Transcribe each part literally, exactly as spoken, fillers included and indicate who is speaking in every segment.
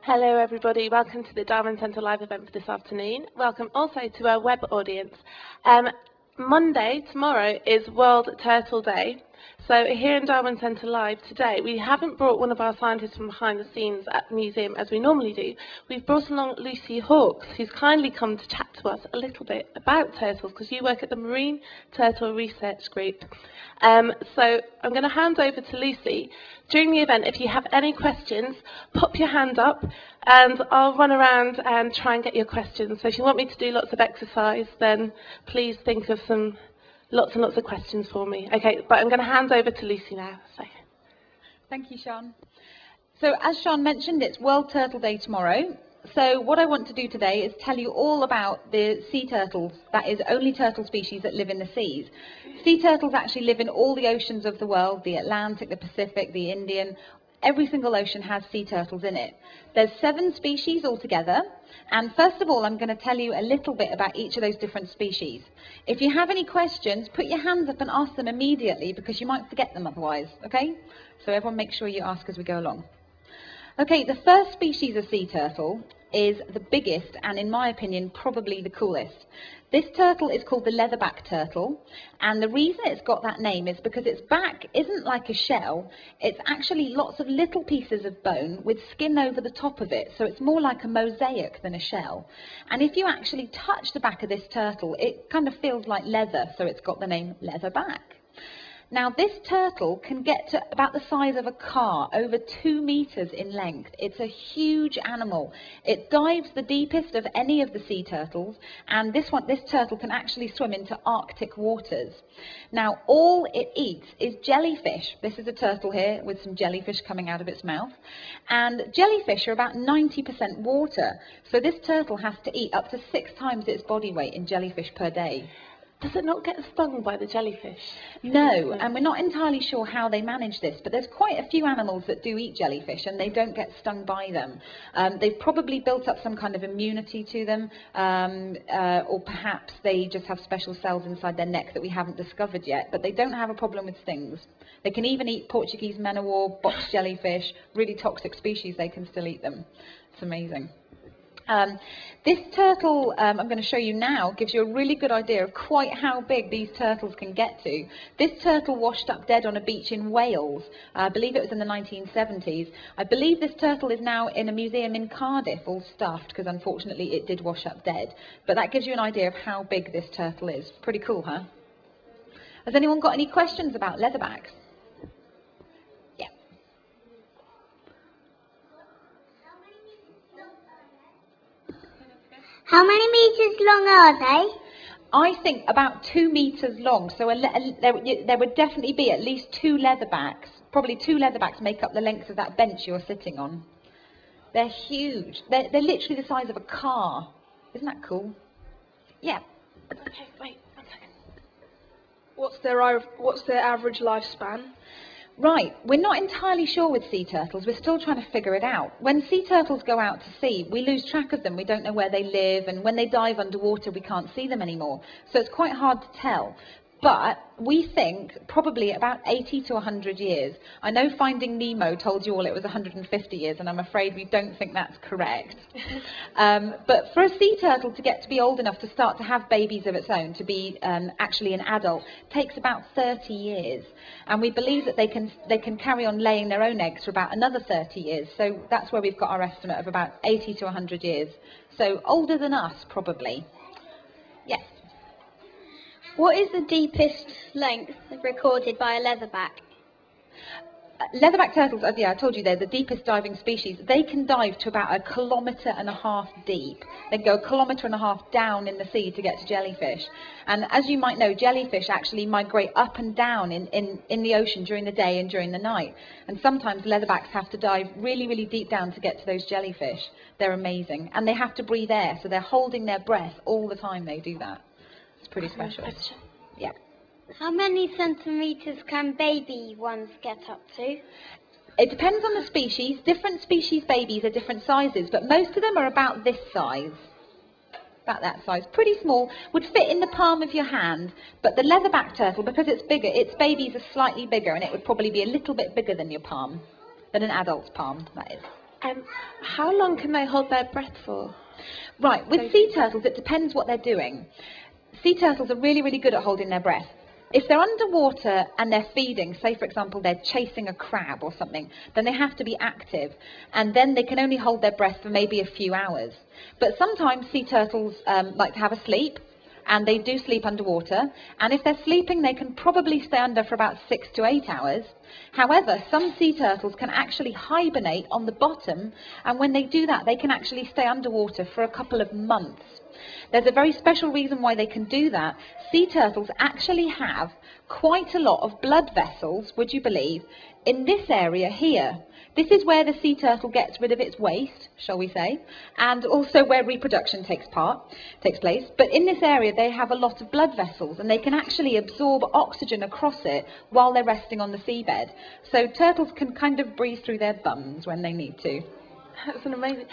Speaker 1: Hello everybody, welcome to the Darwin Centre live event for this afternoon. Welcome also to our web audience. Um, Monday, tomorrow, is World Turtle Day. So here in Darwin Centre Live today, we haven't brought one of our scientists from behind the scenes at the museum as we normally do. We've brought along Lucy Hawkes, who's kindly come to chat to us a little bit about turtles, because you work at the Marine Turtle Research Group. Um, so I'm going to hand over to Lucy. During the event, if you have any questions, pop your hand up and I'll run around and try and get your questions. So if you want me to do lots of exercise, then please think of some lots and lots of questions for me. Okay, but I'm going to hand over to Lucy now. So.
Speaker 2: Thank you, Sean. So as Sean mentioned, it's World Turtle Day tomorrow. So what I want to do today is tell you all about the sea turtles, that is, only turtle species that live in the seas. Sea turtles actually live in all the oceans of the world, the Atlantic, the Pacific, the Indian. Every single ocean has sea turtles in it. There's seven species altogether, and first of all I'm going to tell you a little bit about each of those different species. If you have any questions, put your hands up and ask them immediately, because you might forget them otherwise, okay? So everyone make sure you ask as we go along. Okay, the first species of sea turtle is the biggest and, in my opinion, probably the coolest. This turtle is called the leatherback turtle, and the reason it's got that name is because its back isn't like a shell. It's actually lots of little pieces of bone with skin over the top of it, so it's more like a mosaic than a shell. And if you actually touch the back of this turtle, it kind of feels like leather, so it's got the name leatherback. Now, this turtle can get to about the size of a car, over two meters in length. It's a huge animal. It dives the deepest of any of the sea turtles, and this one, this turtle can actually swim into Arctic waters. Now, all it eats is jellyfish. This is a turtle here with some jellyfish coming out of its mouth. And jellyfish are about ninety percent water, so this turtle has to eat up to six times its body weight in jellyfish per day.
Speaker 1: Does it not get stung by the jellyfish?
Speaker 2: No, and we're not entirely sure how they manage this, but there's quite a few animals that do eat jellyfish and they don't get stung by them. Um, they've probably built up some kind of immunity to them, um, uh, or perhaps they just have special cells inside their neck that we haven't discovered yet, but they don't have a problem with stings. They can even eat Portuguese men of war, box jellyfish, really toxic species, they can still eat them. It's amazing. Um, this turtle um, I'm going to show you now gives you a really good idea of quite how big these turtles can get to. This turtle washed up dead on a beach in Wales. Uh, I believe it was in the nineteen seventies. I believe this turtle is now in a museum in Cardiff, all stuffed, because unfortunately it did wash up dead. But that gives you an idea of how big this turtle is. Pretty cool, huh? Has anyone got any questions about leatherbacks?
Speaker 3: How many meters long are they?
Speaker 2: I think about two meters long, so a, a, there, there would definitely be at least two leatherbacks. Probably two leatherbacks make up the length of that bench you're sitting on. They're huge. They're, they're literally the size of a car. Isn't that cool? Yeah.
Speaker 1: Okay, wait, one second.
Speaker 4: What's their, what's their average lifespan?
Speaker 2: Right, we're not entirely sure with sea turtles. We're still trying to figure it out. When sea turtles go out to sea, we lose track of them. We don't know where they live, and when they dive underwater, we can't see them anymore. So it's quite hard to tell. But we think probably about eighty to one hundred years. I know Finding Nemo told you all it was one hundred fifty years, and I'm afraid we don't think that's correct. um, but for a sea turtle to get to be old enough to start to have babies of its own, to be um, actually an adult, takes about thirty years. And we believe that they can, they can carry on laying their own eggs for about another thirty years. So that's where we've got our estimate of about eighty to one hundred years. So older than us, probably. Yes.
Speaker 3: What is the deepest length recorded by a leatherback?
Speaker 2: Leatherback turtles, as yeah, I told you, they're the deepest diving species. They can dive to about a kilometre and a half deep. They go a kilometre and a half down in the sea to get to jellyfish. And as you might know, jellyfish actually migrate up and down in, in, in the ocean during the day and during the night. And sometimes leatherbacks have to dive really, really deep down to get to those jellyfish. They're amazing. And they have to breathe air, so they're holding their breath all the time they do that. It's pretty special. Yeah.
Speaker 3: How many centimetres can baby ones get up to?
Speaker 2: It depends on the species. Different species babies are different sizes, but most of them are about this size. About that size. Pretty small. Would fit in the palm of your hand. But the leatherback turtle, because it's bigger, its babies are slightly bigger, and it would probably be a little bit bigger than your palm. Than an adult's palm, that is.
Speaker 1: Um, how long can they hold their breath for?
Speaker 2: Right, with sea turtles, it depends what they're doing. Sea turtles are really, really good at holding their breath. If they're underwater and they're feeding, say for example they're chasing a crab or something, then they have to be active, and then they can only hold their breath for maybe a few hours. But sometimes sea turtles um, like to have a sleep, and they do sleep underwater, and if they're sleeping they can probably stay under for about six to eight hours. However, some sea turtles can actually hibernate on the bottom, and when they do that they can actually stay underwater for a couple of months. There's a very special reason why they can do that. Sea turtles actually have quite a lot of blood vessels, would you believe, in this area here. This is where the sea turtle gets rid of its waste, shall we say, and also where reproduction takes part, takes place. But in this area they have a lot of blood vessels, and they can actually absorb oxygen across it while they're resting on the seabed. So turtles can kind of breathe through their bums when they need to.
Speaker 1: That's an amazing...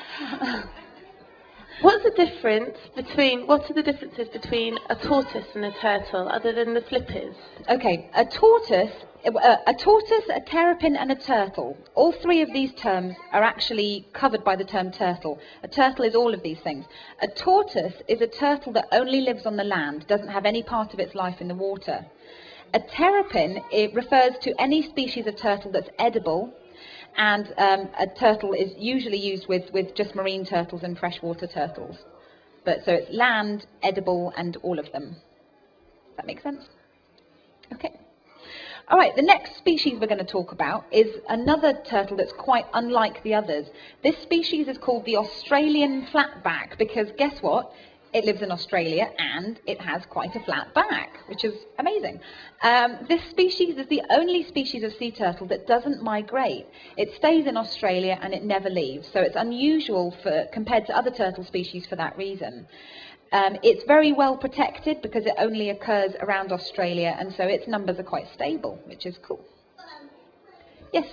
Speaker 1: What's the difference between, what are the differences between a tortoise and a turtle, other than the flippers?
Speaker 2: Okay, a tortoise, uh, a tortoise, a terrapin and a turtle. All three of these terms are actually covered by the term turtle. A turtle is all of these things. A tortoise is a turtle that only lives on the land, doesn't have any part of its life in the water. A terrapin, it refers to any species of turtle that's edible, and um, a turtle is usually used with, with just marine turtles and freshwater turtles. But so it's land, edible, and all of them. Does that make sense? Okay. All right, the next species we're going to talk about is another turtle that's quite unlike the others. This species is called the Australian flatback, because guess what? It lives in Australia and it has quite a flat back, which is amazing. Um, this species is the only species of sea turtle that doesn't migrate. It stays in Australia and it never leaves, so it's unusual for, compared to other turtle species for that reason. Um, it's very well protected because it only occurs around Australia, and so its numbers are quite stable, which is cool. Yes?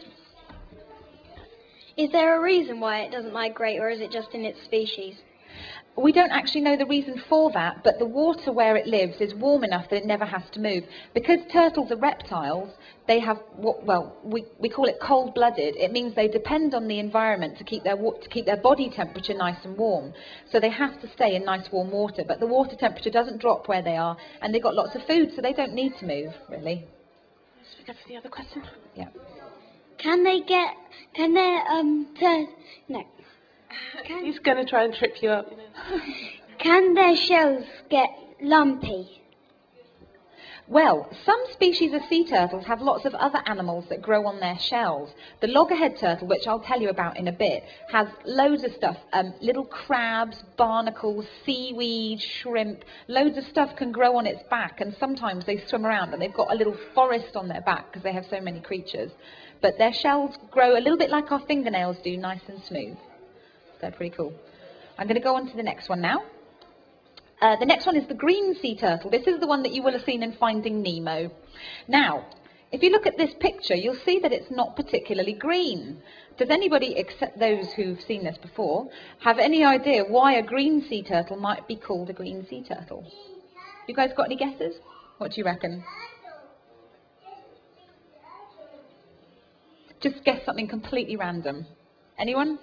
Speaker 3: Is there a reason why it doesn't migrate, or is it just in its species?
Speaker 2: We don't actually know the reason for that, but the water where it lives is warm enough that it never has to move. Because turtles are reptiles, they have, well, we, we call it cold-blooded. It means they depend on the environment to keep their to keep their body temperature nice and warm. So they have to stay in nice warm water, but the water temperature doesn't drop where they are, and they've got lots of food, so they don't need to move, really.
Speaker 1: Should we go for the other question?
Speaker 2: Yeah.
Speaker 3: Can they get, can they, um, tur no. Can,
Speaker 1: He's going to try and trip you up. You know.
Speaker 3: can their shells get lumpy?
Speaker 2: Well, some species of sea turtles have lots of other animals that grow on their shells. The loggerhead turtle, which I'll tell you about in a bit, has loads of stuff. Um, little crabs, barnacles, seaweed, shrimp, loads of stuff can grow on its back, and sometimes they swim around and they've got a little forest on their back because they have so many creatures. But their shells grow a little bit like our fingernails do, nice and smooth. They're pretty cool. I'm going to go on to the next one now. Uh, the next one is the green sea turtle. This is the one that you will have seen in Finding Nemo. Now, if you look at this picture, you'll see that it's not particularly green. Does anybody, except those who've seen this before, have any idea why a green sea turtle might be called a green sea turtle? You guys got any guesses? What do you reckon? Just guess something completely random. Anyone?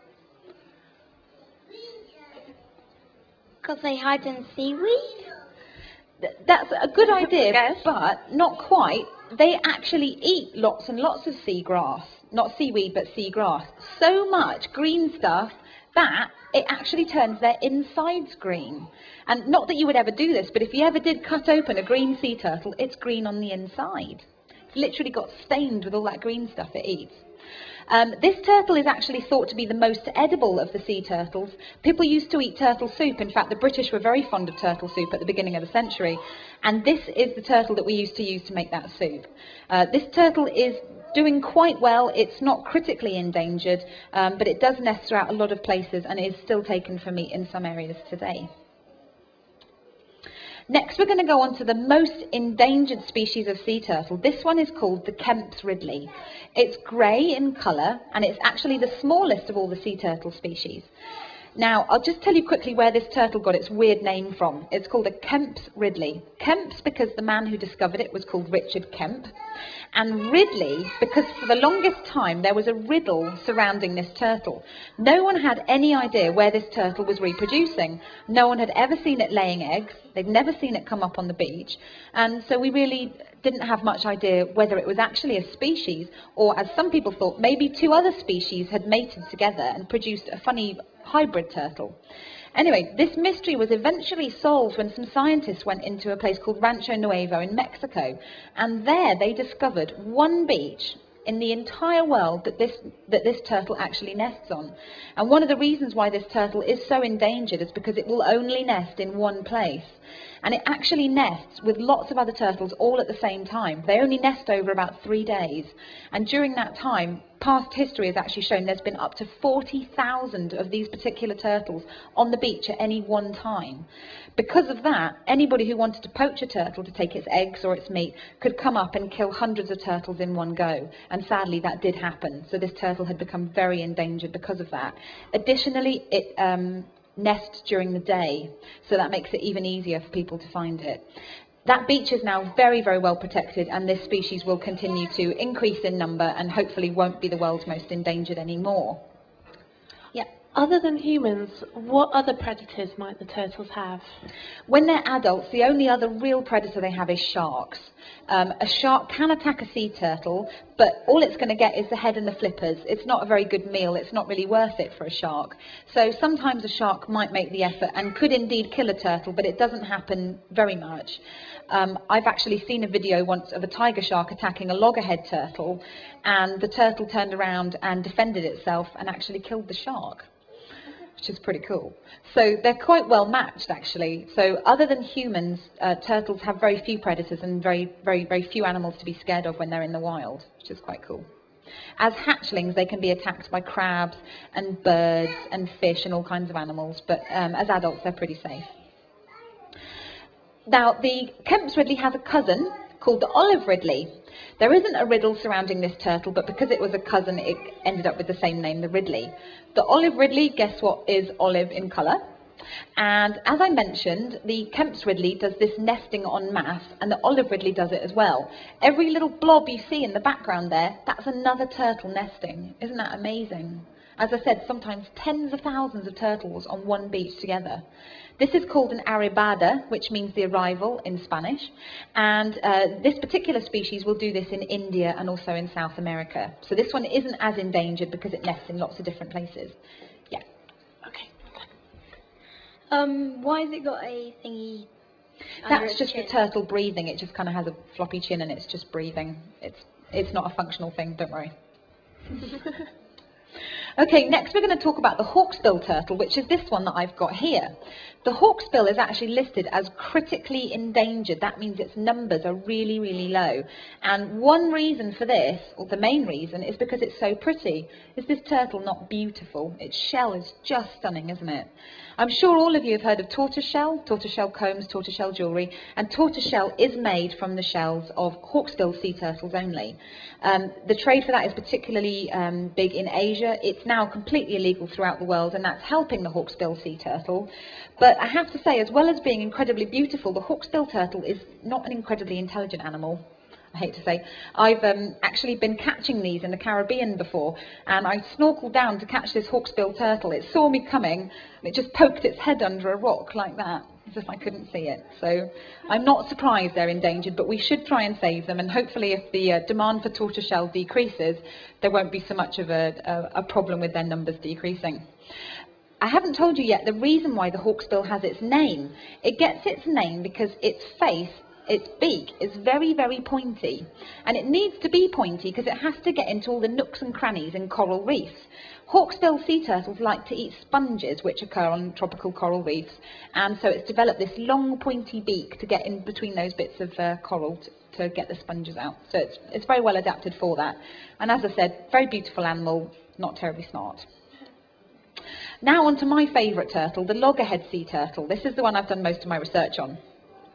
Speaker 3: Because they hide in seaweed?
Speaker 2: Th- That's a good idea,
Speaker 1: Guess.
Speaker 2: but not quite. They actually eat lots and lots of seagrass. Not seaweed, but seagrass. So much green stuff that it actually turns their insides green. And not that you would ever do this, but if you ever did cut open a green sea turtle, it's green on the inside. It's literally got stained with all that green stuff it eats. Um, this turtle is actually thought to be the most edible of the sea turtles. People used to eat turtle soup. In fact, the British were very fond of turtle soup at the beginning of the century. And this is the turtle that we used to use to make that soup. Uh, this turtle is doing quite well. It's not critically endangered, um, but it does nest throughout a lot of places and is still taken for meat in some areas today. Next, we're going to go on to the most endangered species of sea turtle. This one is called the Kemp's Ridley. It's grey in colour, and it's actually the smallest of all the sea turtle species. Now, I'll just tell you quickly where this turtle got its weird name from. It's called a Kemp's Ridley. Kemp's because the man who discovered it was called Richard Kemp, and Ridley because for the longest time there was a riddle surrounding this turtle. No one had any idea where this turtle was reproducing. No one had ever seen it laying eggs. They'd never seen it come up on the beach, and so we really didn't have much idea whether it was actually a species, or as some people thought, maybe two other species had mated together and produced a funny hybrid turtle. Anyway, this mystery was eventually solved when some scientists went into a place called Rancho Nuevo in Mexico, and there they discovered one beach in the entire world that this, that this turtle actually nests on. And one of the reasons why this turtle is so endangered is because it will only nest in one place. And it actually nests with lots of other turtles all at the same time. They only nest over about three days. And during that time, past history has actually shown there's been up to forty thousand of these particular turtles on the beach at any one time. Because of that, anybody who wanted to poach a turtle to take its eggs or its meat could come up and kill hundreds of turtles in one go. And sadly, that did happen. So this turtle had become very endangered because of that. Additionally, it um, nests during the day, so that makes it even easier for people to find it. That beach is now very, very well protected, and this species will continue to increase in number and hopefully won't be the world's most endangered anymore. Yeah.
Speaker 1: Other than humans, what other predators might the turtles have?
Speaker 2: When they're adults, the only other real predator they have is sharks. Um, a shark can attack a sea turtle, but all it's going to get is the head and the flippers. It's not a very good meal. It's not really worth it for a shark. So sometimes a shark might make the effort and could indeed kill a turtle, but it doesn't happen very much. Um, I've actually seen a video once of a tiger shark attacking a loggerhead turtle, and the turtle turned around and defended itself and actually killed the shark, which is pretty cool. So they're quite well matched, actually. So other than humans, uh, turtles have very few predators and very, very, very few animals to be scared of when they're in the wild, which is quite cool. As hatchlings, they can be attacked by crabs and birds and fish and all kinds of animals, but um, as adults, they're pretty safe. Now, the Kemp's Ridley has a cousin called the olive ridley. There isn't a riddle surrounding this turtle, but because it was a cousin, it ended up with the same name, the ridley. The olive ridley, guess what, is olive in colour. And as I mentioned, the Kemp's Ridley does this nesting en masse, and the olive ridley does it as well. Every little blob you see in the background there, that's another turtle nesting. Isn't that amazing? As I said, sometimes tens of thousands of turtles on one beach together. This is called an arribada, which means the arrival in Spanish, and uh, this particular species will do this in India and also in South America. So this one isn't as endangered because it nests in lots of different places. Yeah.
Speaker 1: Okay.
Speaker 3: Um, why has it got a thingy under
Speaker 2: That's
Speaker 3: its
Speaker 2: just
Speaker 3: chin?
Speaker 2: the turtle breathing. It just kind of has a floppy chin and it's just breathing. It's, it's not a functional thing, don't worry. Okay, next we're going to talk about the hawksbill turtle, which is this one that I've got here. The hawksbill is actually listed as critically endangered. That means its numbers are really, really low. And one reason for this, or the main reason, is because it's so pretty. Is this turtle not beautiful? Its shell is just stunning, isn't it? I'm sure all of you have heard of tortoiseshell, tortoiseshell combs, tortoiseshell jewellery, and tortoiseshell is made from the shells of hawksbill sea turtles only. Um, the trade for that is particularly um, big in Asia. It's now completely illegal throughout the world, and that's helping the hawksbill sea turtle. But I have to say, as well as being incredibly beautiful, the hawksbill turtle is not an incredibly intelligent animal. I hate to say. I've um, actually been catching these in the Caribbean before, and I snorkeled down to catch this hawksbill turtle. It saw me coming, and it just poked its head under a rock like that, as if I couldn't see it. So I'm not surprised they're endangered, but we should try and save them, and hopefully if the uh, demand for tortoiseshell decreases, there won't be so much of a, a, a problem with their numbers decreasing. I haven't told you yet the reason why the hawksbill has its name. It gets its name because its face, its beak, is very, very pointy. And it needs to be pointy because it has to get into all the nooks and crannies in coral reefs. Hawksbill sea turtles like to eat sponges which occur on tropical coral reefs. And so it's developed this long, pointy beak to get in between those bits of uh, coral to, to get the sponges out. So it's, it's very well adapted for that. And as I said, very beautiful animal, not terribly smart. Now on to my favourite turtle, the loggerhead sea turtle. This is the one I've done most of my research on.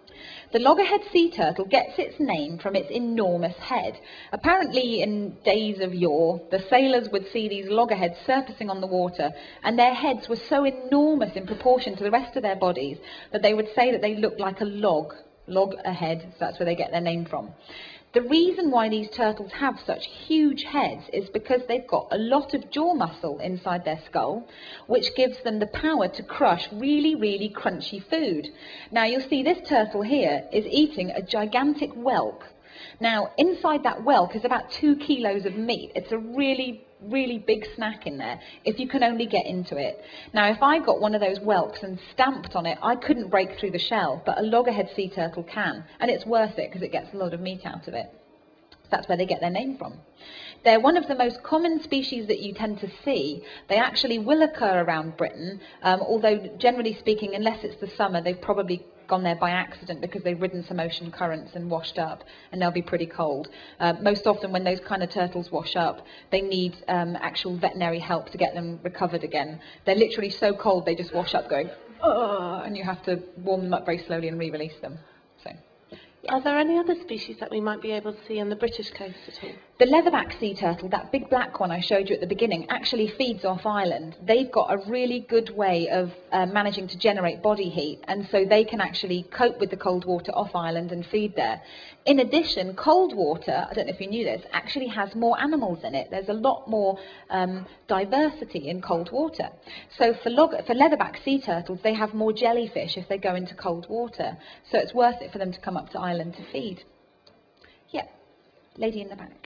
Speaker 2: The loggerhead sea turtle gets its name from its enormous head. Apparently, in days of yore, the sailors would see these loggerheads surfacing on the water, and their heads were so enormous in proportion to the rest of their bodies that they would say that they looked like a log, log ahead, so that's where they get their name from. The reason why these turtles have such huge heads is because they've got a lot of jaw muscle inside their skull, which gives them the power to crush really, really crunchy food. Now, you'll see this turtle here is eating a gigantic whelk. Now, inside that whelk is about two kilos of meat. It's a really, really big snack in there, if you can only get into it. Now, if I got one of those whelks and stamped on it, I couldn't break through the shell, but a loggerhead sea turtle can, and it's worth it because it gets a lot of meat out of it. That's where they get their name from. They're one of the most common species that you tend to see. They actually will occur around Britain, um, although generally speaking, unless it's the summer, they've probably gone there by accident because they've ridden some ocean currents and washed up, and they'll be pretty cold. Uh, most often when those kind of turtles wash up, they need um, actual veterinary help to get them recovered again. They're literally so cold they just wash up going, oh, and you have to warm them up very slowly and re-release them. So.
Speaker 1: Are there any other species that we might be able to see on the British coast at all?
Speaker 2: The leatherback sea turtle, that big black one I showed you at the beginning, actually feeds off island. They've got a really good way of uh, managing to generate body heat, and so they can actually cope with the cold water off island and feed there. In addition, cold water, I don't know if you knew this, actually has more animals in it. There's a lot more um, diversity in cold water. So for, log for leatherback sea turtles, they have more jellyfish if they go into cold water. So it's worth it for them to come up to island to feed. Yeah, lady in the back.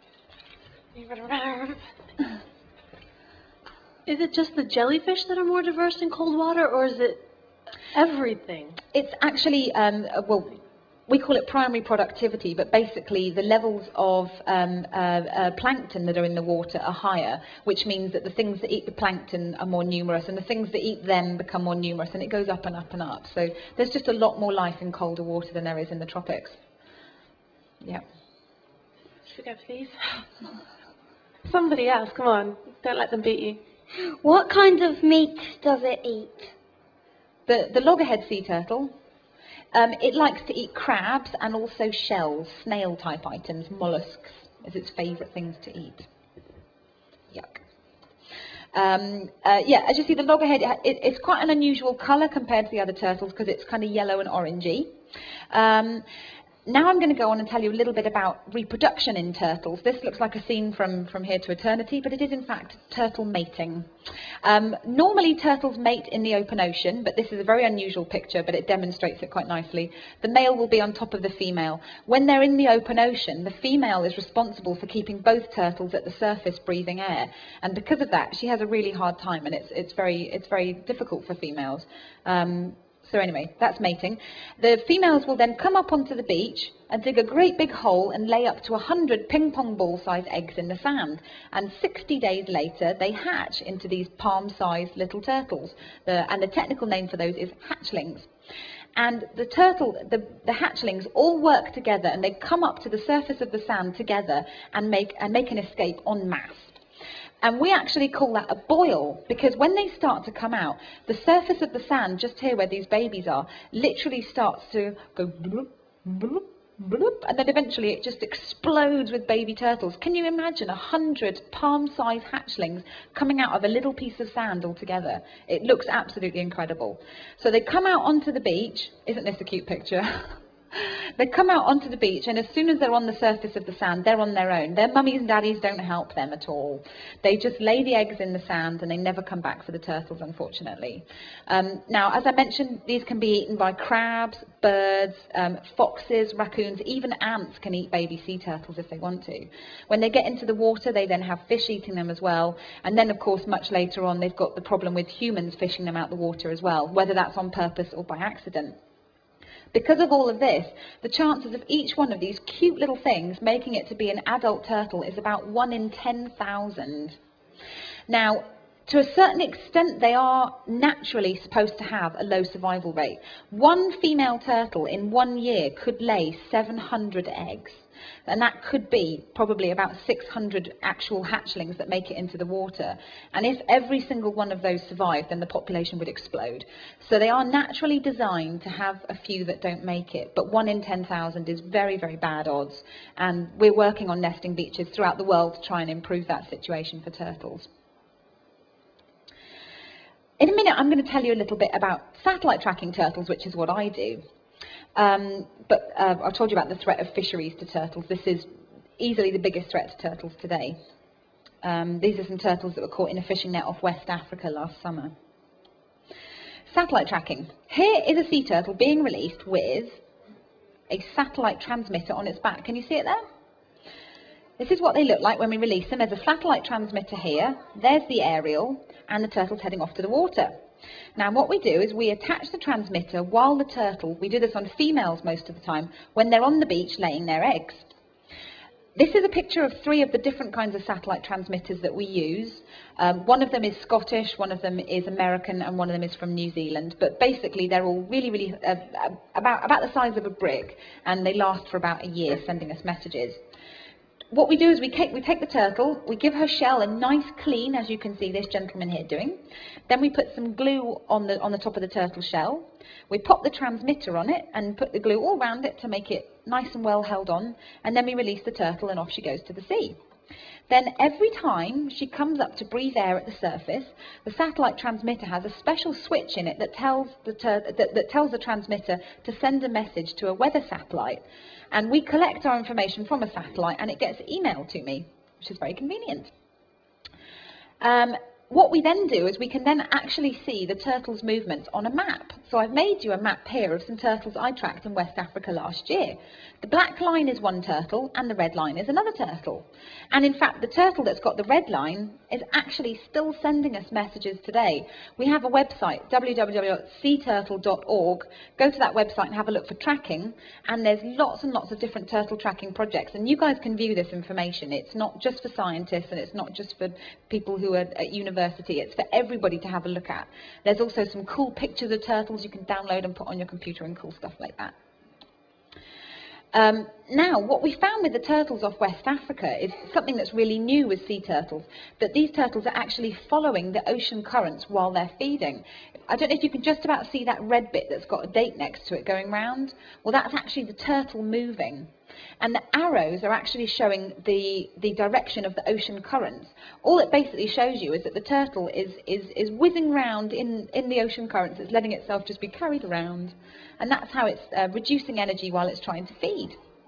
Speaker 5: Is it just the jellyfish that are more diverse in cold water, or is it everything?
Speaker 2: It's actually, um, well, we call it primary productivity, but basically the levels of um, uh, uh, plankton that are in the water are higher, which means that the things that eat the plankton are more numerous, and the things that eat them become more numerous, and it goes up and up and up. So there's just a lot more life in colder water than there is in the tropics. Yeah.
Speaker 1: Should we go, please? Somebody else, come on. Don't let them beat you.
Speaker 3: What kind of meat does it eat?
Speaker 2: The, the loggerhead sea turtle, um, it likes to eat crabs and also shells, snail-type items, mollusks, is its favourite things to eat. Yuck. Um, uh, yeah, as you see, the loggerhead, it, it's quite an unusual colour compared to the other turtles because it's kind of yellow and orangey. Um, Now I'm going to go on and tell you a little bit about reproduction in turtles. This looks like a scene from, from Here to Eternity, but it is in fact turtle mating. Um, normally turtles mate in the open ocean, but this is a very unusual picture, but it demonstrates it quite nicely. The male will be on top of the female. When they're in the open ocean, the female is responsible for keeping both turtles at the surface breathing air. And because of that, she has a really hard time, and it's, it's, very, it's very difficult for females. Um, So anyway, that's mating. The females will then come up onto the beach and dig a great big hole and lay up to one hundred ping pong ball sized eggs in the sand. And sixty days later, they hatch into these palm sized little turtles. The, and the technical name for those is hatchlings. And the turtle, the, the hatchlings all work together, and they come up to the surface of the sand together and make, and make an escape en masse. And we actually call that a boil, because when they start to come out, the surface of the sand, just here where these babies are, literally starts to go bloop, bloop, bloop, and then eventually it just explodes with baby turtles. Can you imagine a hundred palm-sized hatchlings coming out of a little piece of sand altogether? It looks absolutely incredible. So they come out onto the beach. Isn't this a cute picture? They come out onto the beach, and as soon as they're on the surface of the sand, they're on their own. Their mummies and daddies don't help them at all. They just lay the eggs in the sand, and they never come back for the turtles, unfortunately. Um, now, as I mentioned, these can be eaten by crabs, birds, um, foxes, raccoons, even ants can eat baby sea turtles if they want to. When they get into the water, they then have fish eating them as well. And then, of course, much later on, they've got the problem with humans fishing them out the water as well, whether that's on purpose or by accident. Because of all of this, the chances of each one of these cute little things making it to be an adult turtle is about one in ten thousand. Now, To a certain extent, they are naturally supposed to have a low survival rate. One female turtle in one year could lay seven hundred eggs, and that could be probably about six hundred actual hatchlings that make it into the water. And if every single one of those survived, then the population would explode. So they are naturally designed to have a few that don't make it, but one in ten thousand is very, very bad odds, and we're working on nesting beaches throughout the world to try and improve that situation for turtles. In a minute, I'm going to tell you a little bit about satellite tracking turtles, which is what I do. Um, but uh, I've told you about the threat of fisheries to turtles. This is easily the biggest threat to turtles today. Um, these are some turtles that were caught in a fishing net off West Africa last summer. Satellite tracking. Here is a sea turtle being released with a satellite transmitter on its back. Can you see it there? This is what they look like when we release them. There's a satellite transmitter here, there's the aerial, and the turtle's heading off to the water. Now what we do is we attach the transmitter while the turtle, we do this on females most of the time, when they're on the beach laying their eggs. This is a picture of three of the different kinds of satellite transmitters that we use. Um, one of them is Scottish, one of them is American, and one of them is from New Zealand. But basically they're all really, really uh, about, about the size of a brick, and they last for about a year sending us messages. What we do is we take, we take the turtle, we give her shell a nice clean, as you can see this gentleman here doing. Then we put some glue on the, on the top of the turtle shell. We pop the transmitter on it and put the glue all around it to make it nice and well held on. And then we release the turtle and off she goes to the sea. Then every time she comes up to breathe air at the surface, the satellite transmitter has a special switch in it that tells the, tur that, that tells the transmitter to send a message to a weather satellite. And we collect our information from a satellite and it gets emailed to me, which is very convenient. Um, what we then do is we can then actually see the turtle's movements on a map. So I've made you a map here of some turtles I tracked in West Africa last year. The black line is one turtle and the red line is another turtle. And in fact, the turtle that's got the red line is actually still sending us messages today. We have a website, w w w dot sea turtle dot org. Go to that website and have a look for tracking. And there's lots and lots of different turtle tracking projects. And you guys can view this information. It's not just for scientists and it's not just for people who are at university. It's for everybody to have a look at. There's also some cool pictures of turtles you can download and put on your computer and cool stuff like that. Um, now, what we found with the turtles off West Africa is something that's really new with sea turtles, that these turtles are actually following the ocean currents while they're feeding. I don't know if you can just about see that red bit that's got a date next to it going round. Well, that's actually the turtle moving. And the arrows are actually showing the, the direction of the ocean currents. All it basically shows you is that the turtle is, is, is whizzing round in, in the ocean currents. It's letting itself just be carried around. And that's how it's uh, reducing energy while it's trying to feed.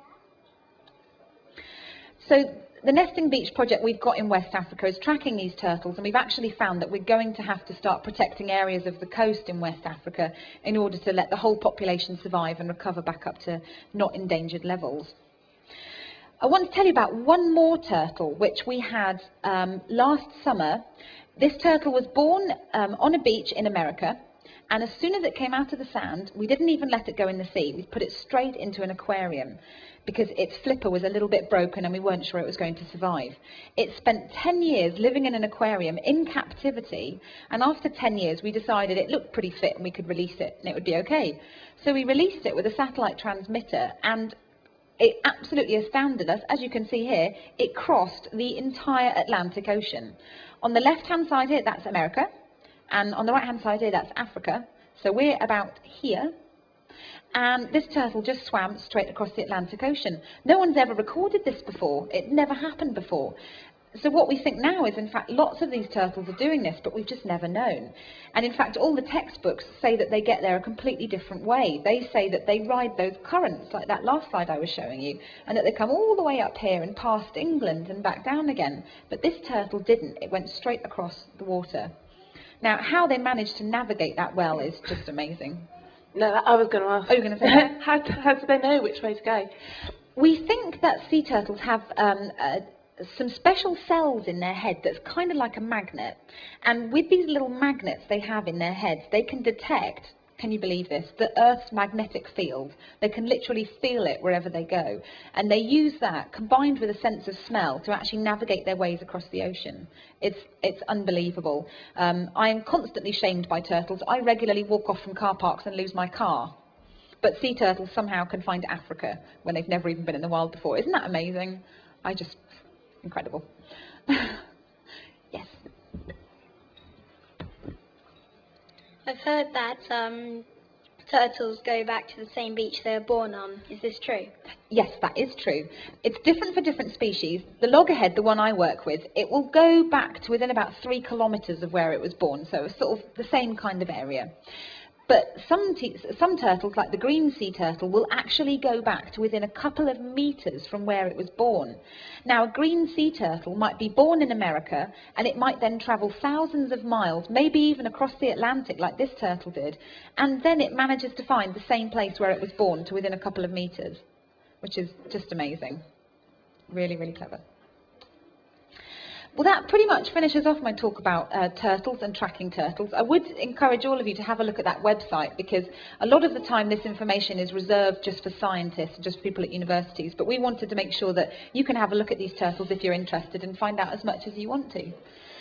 Speaker 2: So the Nesting Beach project we've got in West Africa is tracking these turtles, and we've actually found that we're going to have to start protecting areas of the coast in West Africa in order to let the whole population survive and recover back up to not endangered levels. I want to tell you about one more turtle which we had um, last summer. This turtle was born um, on a beach in America, and as soon as it came out of the sand, we didn't even let it go in the sea. We put it straight into an aquarium because its flipper was a little bit broken and we weren't sure it was going to survive. It spent ten years living in an aquarium in captivity, and after ten years we decided it looked pretty fit and we could release it and it would be okay. So we released it with a satellite transmitter, and it absolutely astounded us. As you can see here, it crossed the entire Atlantic Ocean. On the left-hand side here, that's America, and on the right-hand side here, that's Africa. So we're about here. And this turtle just swam straight across the Atlantic Ocean. No one's ever recorded this before. It never happened before. So what we think now is, in fact, lots of these turtles are doing this, but we've just never known. And in fact, all the textbooks say that they get there a completely different way. They say that they ride those currents, like that last slide I was showing you, and that they come all the way up here and past England and back down again. But this turtle didn't. It went straight across the water. Now, how they managed to navigate that well is just amazing.
Speaker 1: No, I was going to ask.
Speaker 2: Oh, you're going to say that?
Speaker 1: how, how do they know which way to go?
Speaker 2: We think that sea turtles have um, uh, some special cells in their head that's kind of like a magnet. And with these little magnets they have in their heads, they can detect Can you believe this? The Earth's magnetic field. They can literally feel it wherever they go. And they use that, combined with a sense of smell, to actually navigate their ways across the ocean. It's, it's unbelievable. Um, I am constantly shamed by turtles. I regularly walk off from car parks and lose my car. But sea turtles somehow can find Africa when they've never even been in the wild before. Isn't that amazing? I just, incredible. Yes.
Speaker 3: I've heard that um, turtles go back to the same beach they were born on. Is this true?
Speaker 2: Yes, that is true. It's different for different species. The loggerhead, the one I work with, it will go back to within about three kilometres of where it was born, so it's sort of the same kind of area. But some, some turtles, like the green sea turtle, will actually go back to within a couple of metres from where it was born. Now, a green sea turtle might be born in America, and it might then travel thousands of miles, maybe even across the Atlantic like this turtle did, and then it manages to find the same place where it was born to within a couple of metres, which is just amazing. Really, really clever. Well, that pretty much finishes off my talk about uh, turtles and tracking turtles. I would encourage all of you to have a look at that website, because a lot of the time this information is reserved just for scientists, just for people at universities, but we wanted to make sure that you can have a look at these turtles if you're interested and find out as much as you want to.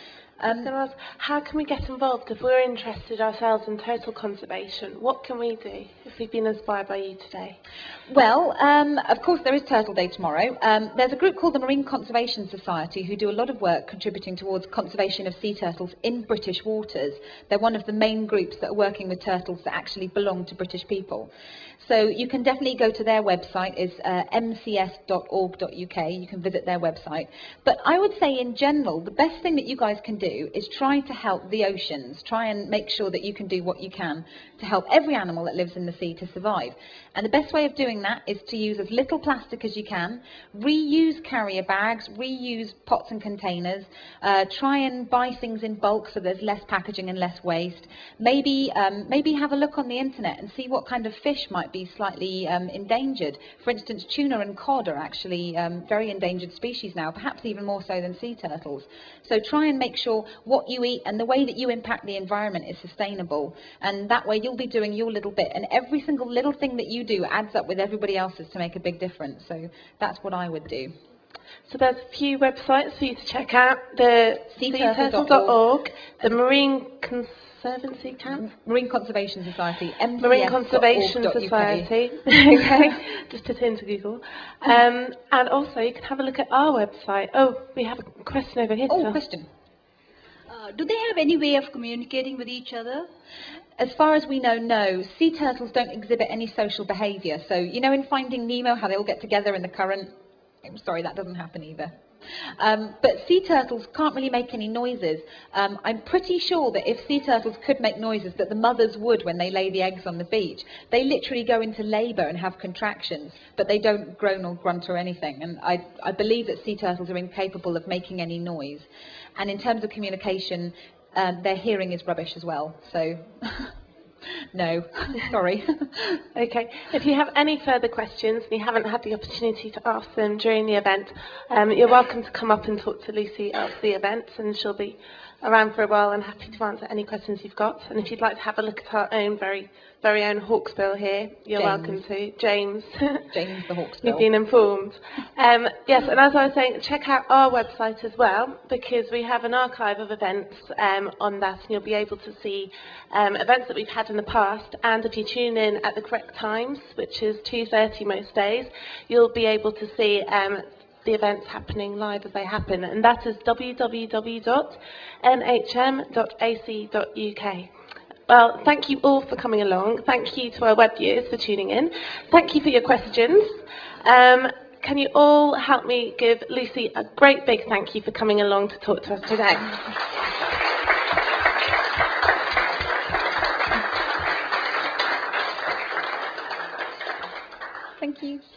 Speaker 1: I was going to ask, how can we get involved if we're interested ourselves in turtle conservation? What can we do if we've been inspired by you today?
Speaker 2: Well, um, of course there is Turtle Day tomorrow. Um, there's a group called the Marine Conservation Society who do a lot of work contributing towards conservation of sea turtles in British waters. They're one of the main groups that are working with turtles that actually belong to British people. So you can definitely go to their website, it's uh, m c s dot org dot u k. You can visit their website. But I would say in general, the best thing that you guys can do is try to help the oceans. Try and make sure that you can do what you can to help every animal that lives in the sea to survive. And the best way of doing that is to use as little plastic as you can, reuse carrier bags, reuse pots and containers, uh, try and buy things in bulk so there's less packaging and less waste. Maybe, um, maybe have a look on the internet and see what kind of fish might be slightly um, endangered. For instance, tuna and cod are actually um, very endangered species now, perhaps even more so than sea turtles. So try and make sure what you eat and the way that you impact the environment is sustainable, and that way you'll be doing your little bit, and every single little thing that you do adds up with everybody else's to make a big difference. So that's what I would do.
Speaker 1: So there's a few websites for you to check out: the sea turtle dot org, the Marine Conservancy Camp,
Speaker 2: Marine Conservation Society, M C S
Speaker 1: Marine Conservation Society. Okay, just put it into Google. Um, and also you can have a look at our website. Oh, we have a question over here.
Speaker 2: Oh,
Speaker 1: Phil.
Speaker 2: question.
Speaker 6: Uh, do they have any way of communicating with each other?
Speaker 2: As far as we know, no. Sea turtles don't exhibit any social behaviour. So, you know in Finding Nemo, how they all get together in the current? I'm sorry, that doesn't happen either. Um, but sea turtles can't really make any noises. Um, I'm pretty sure that if sea turtles could make noises, that the mothers would when they lay the eggs on the beach. They literally go into labour and have contractions, but they don't groan or grunt or anything. And I, I believe that sea turtles are incapable of making any noise. And in terms of communication, um, their hearing is rubbish as well. So, no, sorry.
Speaker 1: Okay, if you have any further questions and you haven't had the opportunity to ask them during the event, um, you're welcome to come up and talk to Lucy after the event, and she'll be around for a while and happy to answer any questions you've got. And if you'd like to have a look at our own very, very own hawksbill here, you're
Speaker 2: James.
Speaker 1: welcome to. James.
Speaker 2: James the hawksbill.
Speaker 1: You've been informed. Um, yes, and as I was saying, check out our website as well, because we have an archive of events um, on that, and you'll be able to see um, events that we've had in the past. And if you tune in at the correct times, which is two thirty most days, you'll be able to see um, the events happening live as they happen, and that is w w w dot n h m dot a c dot u k. Well, thank you all for coming along. Thank you to our web viewers for tuning in. Thank you for your questions. Um, can you all help me give Lucy a great big thank you for coming along to talk to us today?
Speaker 2: Thank you.